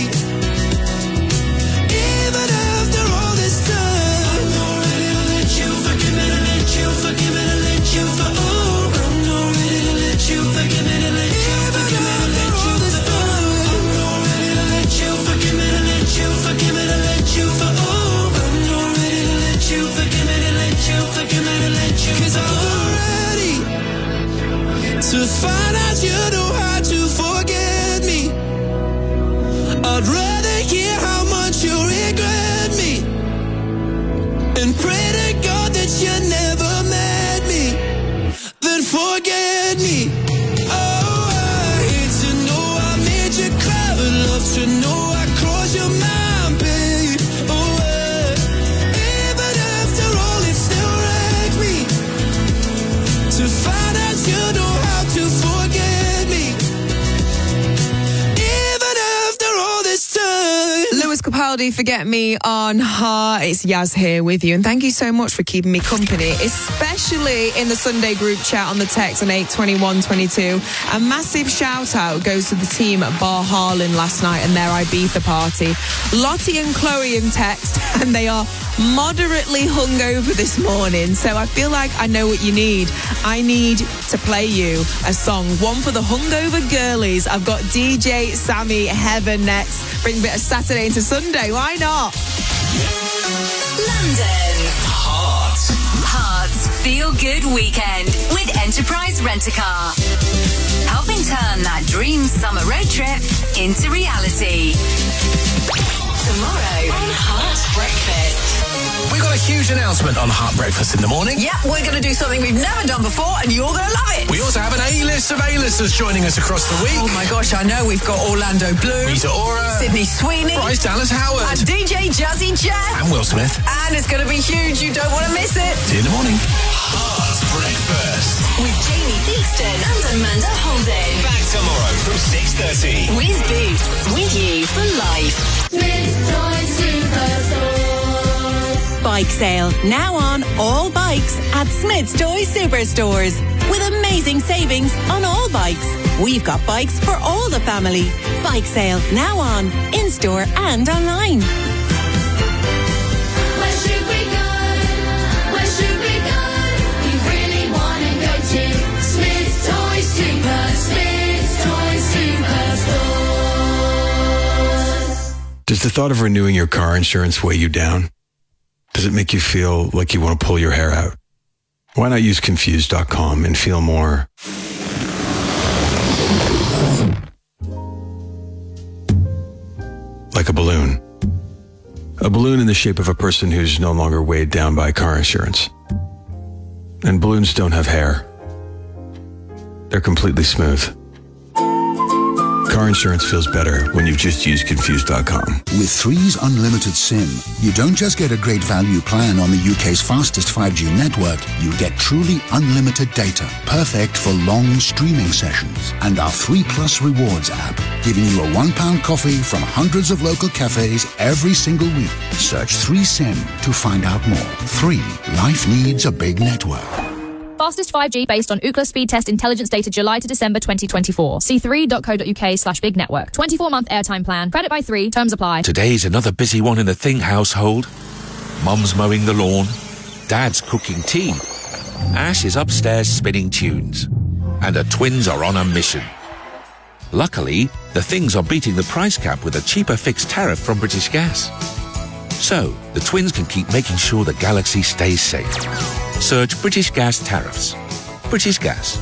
Even after all this time, I'm not ready to let you forgive me, to let you forgive me, to let you for. Oh, I'm not ready to let you forgive me, to let you forgive me, to let you this time. I'm not ready to let you forgive me, to let you forgive me, to let you for. Oh, I'm not ready to let you forgive me, to let you forgive me, to let you. 'Cause I'm not ready to find out you know how to forget me. I'd rather hear how much you regret me and pray to God that you never met me, then forget me. Oh, I hate to know I made you cry, but love to know I crossed your mind, babe. Oh, even after all, it still wrecked me to find out you know how to forget me. Even after all this time. Lewis Capaldi, Forget Me on Heart. It's Yaz here with you, and thank you so much for keeping me company, especially in the Sunday group chat on the text on 82122. A massive shout out goes to the team at Bar Harlan last night and their Ibiza party. Lottie and Chloe in text, and they are moderately hungover this morning, so I feel like I know what you need. I need to play you a song, one for the hungover girlies. I've got DJ Sammy Heaven next. Bring a bit of Saturday into Sunday, why not? London. Hearts Feel Good Weekend with Enterprise Rent-A-Car. Helping turn that dream summer road trip into reality. Tomorrow on Heart Breakfast. We've got a huge announcement on Heart Breakfast in the morning. Yep, we're going to do something we've never done before, and you're going to love it. We also have an A-list of A-listers joining us across the week. Oh my gosh, I know. We've got Orlando Bloom, Rita Ora, Sydney Sweeney, Bryce Dallas Howard, and DJ Jazzy Jazz, and Will Smith. And it's going to be huge. You don't want to miss it. See you in the morning. Heart Breakfast with Jamie Theakston and Amanda Holden. Back tomorrow from 6:30. With Boots, with you for life. Smith's Toy Superstore. Bike sale now on all bikes at Smith's Toy Superstores with amazing savings on all bikes. We've got bikes for all the family. Bike sale now on in store and online. Where should we go? Where should we go? We really want to go to Smith's Toy Superstores. Does the thought of renewing your car insurance weigh you down? Does it make you feel like you want to pull your hair out? Why not use Confused.com and feel more like a balloon? A balloon in the shape of a person who's no longer weighed down by car insurance. And balloons don't have hair. They're completely smooth. Car insurance feels better when you just use Confused.com. With Three's Unlimited SIM, you don't just get a great value plan on the UK's fastest 5G network, you get truly unlimited data, perfect for long streaming sessions. And our 3 Plus Rewards app, giving you a £1 coffee from hundreds of local cafes every single week. Search 3SIM to find out more. 3. Life needs a big network. Fastest 5G based on Ookla speed test intelligence data July to December 2024. See 3.co.uk/big network. 24-month airtime plan. Credit by 3. Terms apply. Today's another busy one in the Think household. Mum's mowing the lawn. Dad's cooking tea. Ash is upstairs spinning tunes. And the twins are on a mission. Luckily, the Things are beating the price cap with a cheaper fixed tariff from British Gas. So, the twins can keep making sure the galaxy stays safe. Search British Gas tariffs. British Gas.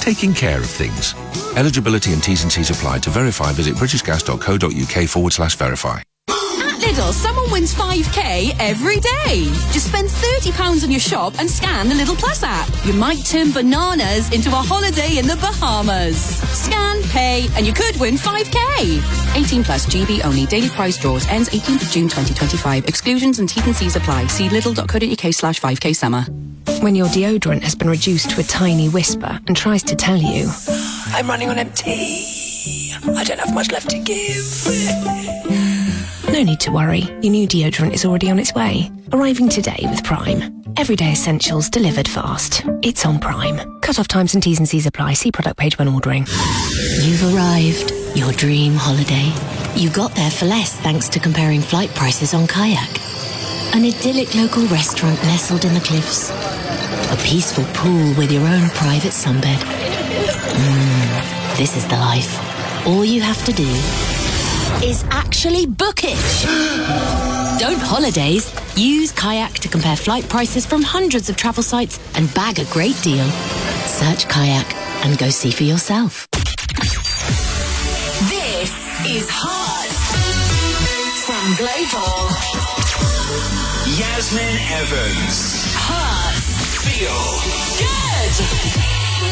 taking care of things. Eligibility and T's and C's apply. To verify, visit britishgas.co.uk/verify. At Lidl, someone wins 5k every day. Just spend £30 on your shop and scan the Lidl Plus app. You might turn bananas into a holiday in the Bahamas. Scan, pay, and you could win 5k. 18 plus, GB only. Daily prize draws. Ends 18th of June 2025. Exclusions and T's and C's apply. See lidl.co.uk/5k summer. When your deodorant has been reduced to a tiny whisper and tries to tell you, I'm running on empty. I don't have much left to give. No need to worry. Your new deodorant is already on its way. Arriving today with Prime. Everyday essentials delivered fast. It's on Prime. Cut-off times and T's and C's apply. See product page when ordering. You've arrived. Your dream holiday. You got there for less thanks to comparing flight prices on Kayak. An idyllic local restaurant nestled in the cliffs. A peaceful pool with your own private sunbed. This is the life. All you have to do is actually book it. Don't holidays. Use Kayak to compare flight prices from hundreds of travel sites and bag a great deal. Search Kayak and go see for yourself. This is Hot from Global. Yasmin Evans. Hot. Feel Good.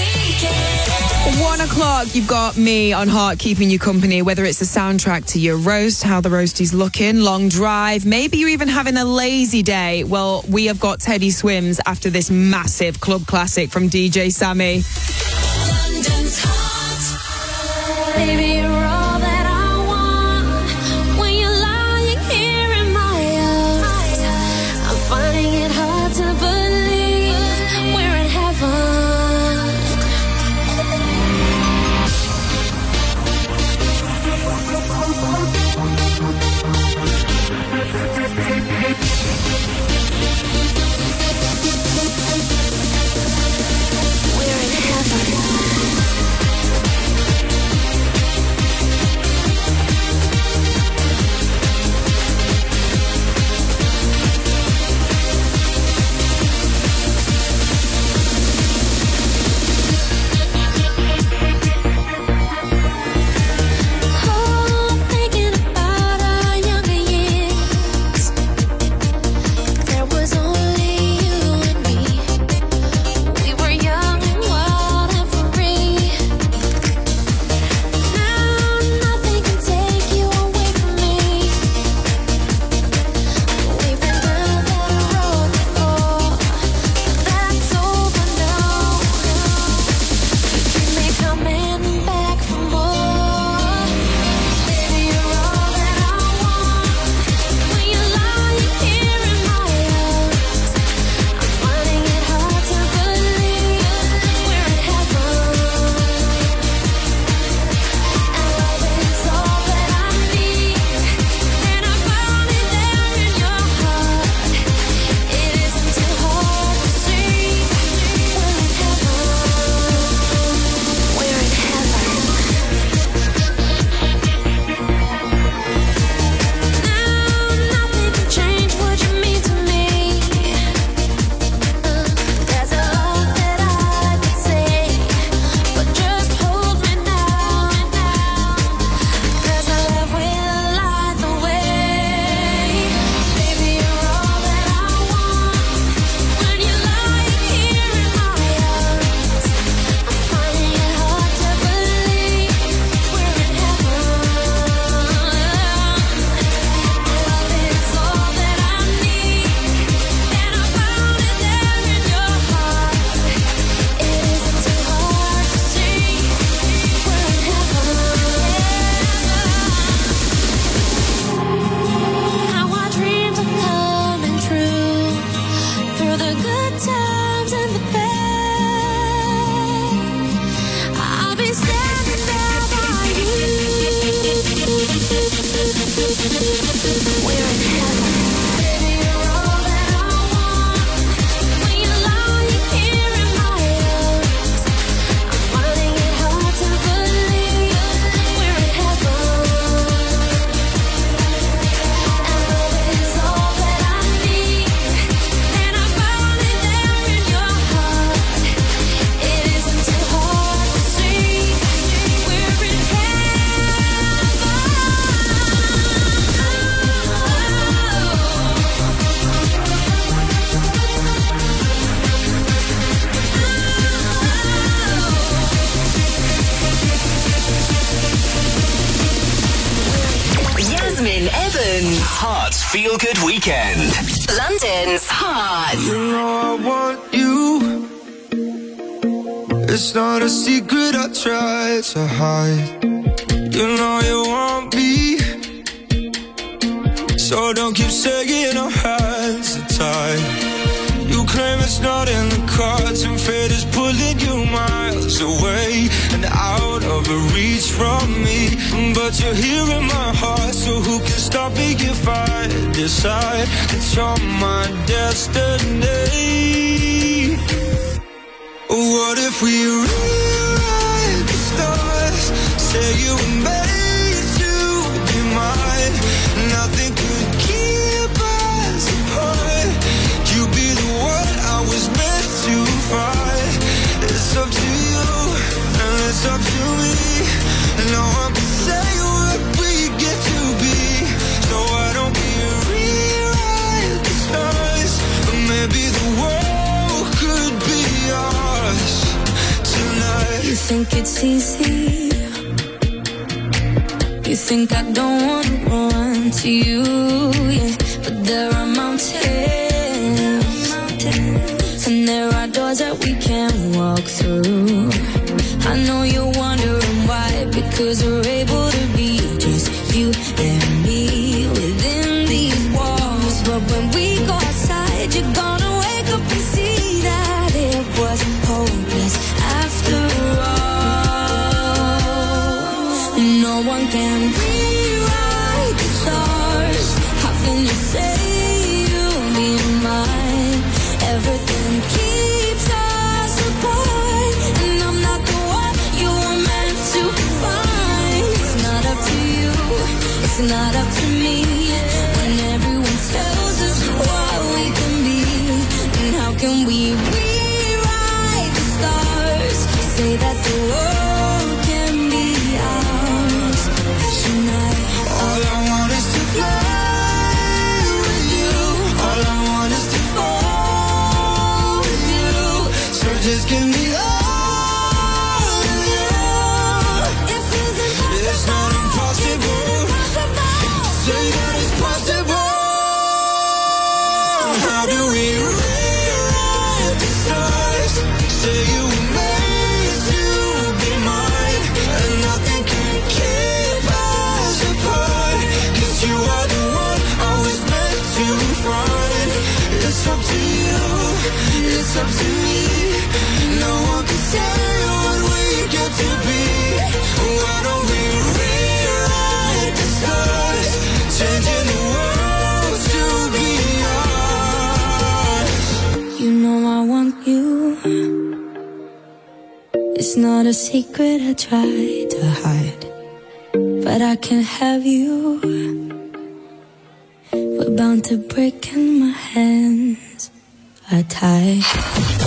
1 o'clock, you've got me on Heart keeping you company, whether it's the soundtrack to your roast, how the roasties looking, long drive, maybe you're even having a lazy day. Well, we have got Teddy Swims after this massive club classic from DJ Sammy. London's hot. Baby, you're all that I want. When you're lying here in my arms, I'm finding it hard to believe we're in heaven. Hearts Feel Good Weekend. London's Heart. You know I want you. It's not a secret I try to hide. You know you want me, so don't keep saying our hands are tied. You claim it's not in the cards, and fate is pulling you miles away and out of reach from me. But you're here in my heart, so who can stop me if I decide that you're my destiny? What if we rewrite the stars? Say you were made to be mine. Nothing could keep us apart. You be the one I was meant to find. It's up to you, and it's up to me. No one can say what we get to be. So why don't we rewrite the stars? Maybe the world could be ours tonight. You think it's easy? You think I don't want to run to you, yeah. But there are mountains, and there are doors that we can't walk through. I know you're wondering why, because we're able to be just you and me within these walls. But when we go outside, you're gonna wake up and see that it was hopeless after all. No one can rewrite the stars. How can you say you'll be mine? Everything keeps us apart, and I'm not the one you were meant to find. It's not up to you, it's not up to me. When everyone tells us what we can be, and how can we rewrite the stars? Say that the world can be ours tonight. All I want is to fly with you. All I want is to fall with you. So just give me all of you. It's not impossible. Say that it's possible. How do we rewrite the stars? Say you were made to be mine, and nothing can keep us apart. 'Cause you are the one I was meant to find. It's up to you, it's up to me. No one can say what we get to be. Why don't we rewrite the stars? Changing the world to be ours. You know I want you. It's not a secret I try to hide, but I can have you. We're bound to break and my hands are tied.